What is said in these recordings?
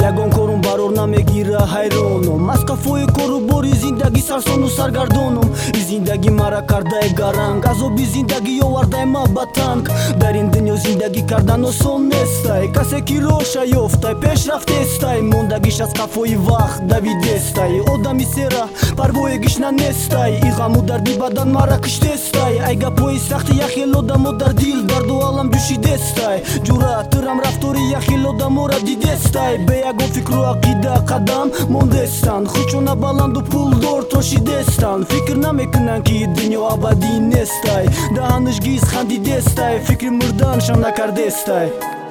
ягон корум барор намегира ҳайронум аз қафои кору бори зиндагӣ сарсону саргардонум зиндагӣ мара кардаи гаранг азоби зиндагӣ овардаи ма ба танг дар ин дунё зиндагӣ кардан осон нестай касе ки роша ёфтай пешрафтестай мондагиш аз қафои вақт давидестай одами сера парвое гишна нестай и ғаму дарди бадан мара киштестай ай гапои сахти яхел одамо дар дил дарду алам душидестай ҷуръат тирам рафтори яхел одамора дидестай бе ягон фикру ақида қадам мондестанд хучона баланду пулдор тошидестанд фикр намекунанд ки дунё абадӣ нестай даҳанаш гиз хандидестай фикри мурданшам накардестай.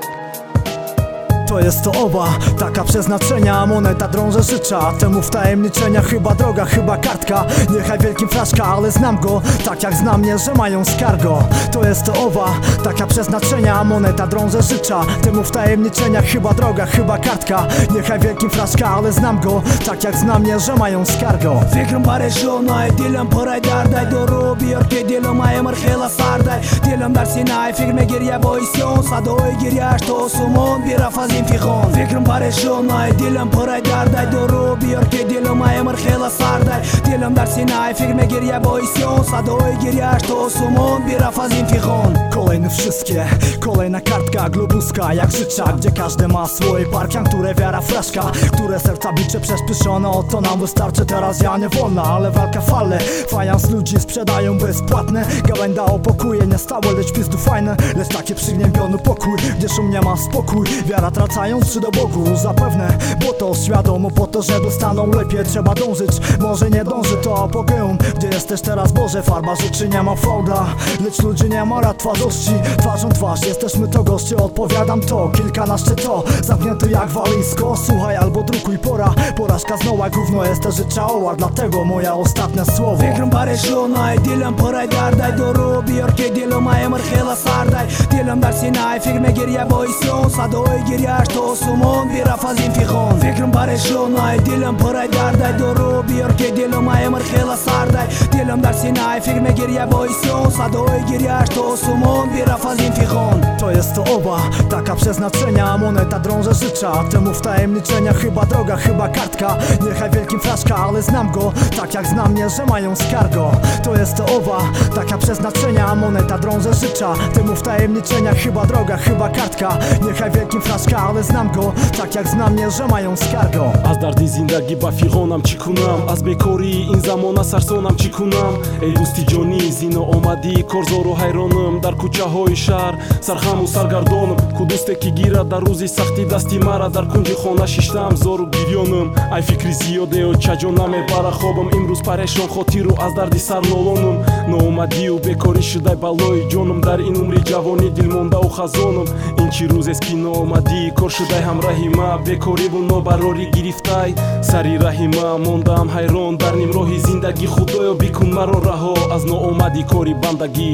To jest to oba, taka przeznaczenia, moneta drąży życza. Temu wtajemniczenia chyba droga, chyba kartka. Niechaj wielkim fraszka, ale znam go, tak jak znam mnie, że mają skargo. To jest to oba, taka przeznaczenia, moneta drąży życza. Temu wtajemniczenia chyba droga, chyba kartka. Niechaj wielkim fraszka, ale znam go, tak jak znam mnie, że mają skargo. Fikrim parishonay, dilim puray darday doro biyor ki dilim aymir xela sarday dilim dar sinay fikrime geriye boyson sadoy giriyash to sumon birafazin fikhon fikrim parishonay, dilim puray darday doro biyor ki dilim aymir xela sarday dilim dar sinay fikrime geriye boyson sadoy giriyash to sumon birafazin fikhon. Kolejne wszystkie, kolejna kartka globuska jak życza, gdzie każdy ma swoje parkian, które wiara fraszka, które serca bicze przeszpyszone. Oto nam wystarczy teraz, ja nie wolna, ale walka fale. Fajans ludzi sprzedają bezpłatne, gałęda o pokój, nie stałe, lecz pizdu fajne. Lecz taki przygnębiony pokój, gdzie szum nie ma spokój. Wiara tracając czy do Bogu, zapewne, bo to świadomo, po to, żeby staną lepiej trzeba dążyć. Może nie dąży to apogeum, gdzie jesteś teraz Boże, farba rzeczy nie ma fałda, lecz ludzi nie ma rad twarzości. Twarzą twarz, jesteśmy to goście, odpowiadam to, kilkanaście to, zamknięty jak walizko. Słuchaj albo drukuj, pora, porażka znoła, gówno jest też życzałowa, dlatego moja ostatnie słowo. Fikrim parishonay, dilim puray darday doro biyor ki dilim aymir xela sarday dilim dar sinay fikrime geriye boyson sadoy giriyash to sumon birafazin fikhon fikrim parishonay, dilim puray darday doro biyor ki dilim aymir xela sarday dilim dar sinay fikrime geriye boyson sadoy giriyash to sumon birafazin fikhon. To jest to oba, taka przeznaczenia, moneta drąży życza. Temu wtajemniczenia chyba droga, chyba kartka. Niechaj wielkim fraszka, ale znam go, tak jak znam mnie, że mają skargo. To jest to oba, taka przeznaczenia, moneta drąży życza. Temu wtajemniczenia chyba droga, chyba kartka. Niechaj wielkim fraszka, ale znam go, tak jak znam mnie, że mają skargo. Az dardi zindagi ba fighonam chi kunam, az bekori in zamona sarsonam chi kunam. Ey do'sti joni zino omadi korzoru hayronim dar kuchahoyi shahr sarhamu sargardonum ku do'ste ki girad dar ruzi saxti dasti mara dar kunji xona shishtam zoru giryonim ay fikri ziyode o chajoname bara khobim imruz pareshon khotiru az dardi sarlolonum noomadiu bekori shiday baloyi jonum dar in umri javoni dilmonda u khazonum in chi ruz est ki noomadi kor shiday hamrahi ma bekori bul nobarori giriftai sari rahima mondam hayron dar nimrohi zindagi khudoyo bikun maro raho az noomadi kori bandagi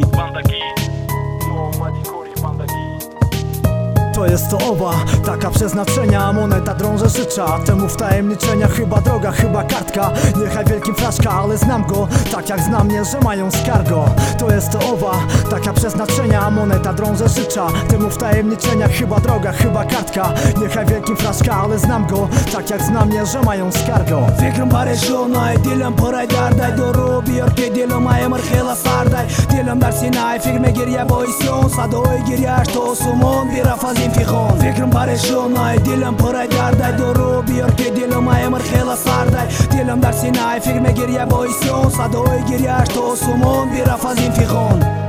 noomadi kori bandagi. To jest to oba, taka przeznaczenia, moneta drąży życza. Temu wtajemniczenia chyba droga, chyba kartka. Niechaj wielkim fraszka, ale znam go, tak jak znam mnie, że mają skargo. To jest to oba, taka przeznaczenia, moneta drąży życza. Temu wtajemniczenia chyba droga, chyba kartka. Niechaj wielkim fraszka, ale znam go, tak jak znam mnie, że mają skargo. Fikrim parishonay, dilim puray darday doro biyor ki dilim aymir xela sarday dilim dar sinay fikrime geriye boyson sadoy giriyash to sumon birafazin fikhon fikrim parishonay, dilim puray darday doro biyor ki dilim aymir xela sarday dilim dar sinay fikrime geriye boyson sadoy giriyash to sumon birafazin fikhon.